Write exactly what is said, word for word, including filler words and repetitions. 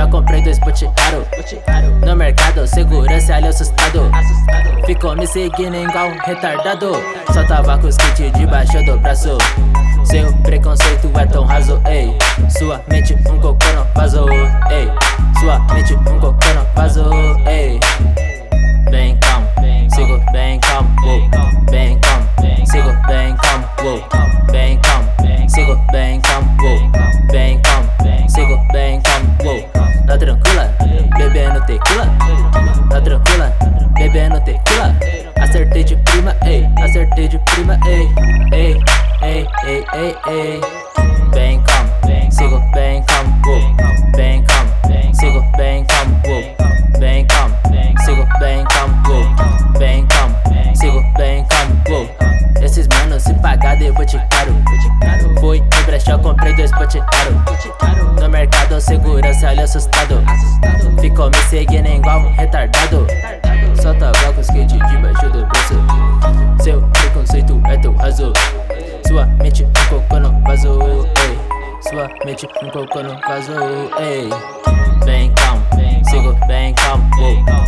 já comprei dois boticário. No mercado, segurança ali assustado. Ficou me seguindo igual um retardado. Só tava com os kits debaixo do braço. Seu preconceito é tão raso, ei. Sua mente um cocô não vazou, ei. Sua mente um cocô não vazou, ei. Bem calmo, sigo bem calmo, wow. Bem calmo, sigo bem calmo, wow. Bem calmo, sigo bem calmo, wow. Bem calmo, sigo bem calmo, wow. Tá tranquila? Bebendo tequila? Tá tranquila? Bebendo tequila? Acertei de prima, ei. Acertei de prima, ei. Ei, ei, ei, ei, ei. Bem calmo, sigo bem calmo, wow. Bem calmo, sigo bem calmo, wow. Bem calmo, sigo bem calmo, wow. Bem calmo, sigo bem calmo, wow. Esses manos se pagar de boticário. Fui no brechó, comprei dois boticário. No mercado, segurança ali assustado. Ficou me seguindo igual um retardado. Só tava com os kits debaixo do braço. Seu preconceito é teu raso. Sua mente um cocô não vazou, ei. Sua mente um cocô não vazou, ei. Bem calmo, sigo bem calmo, wow.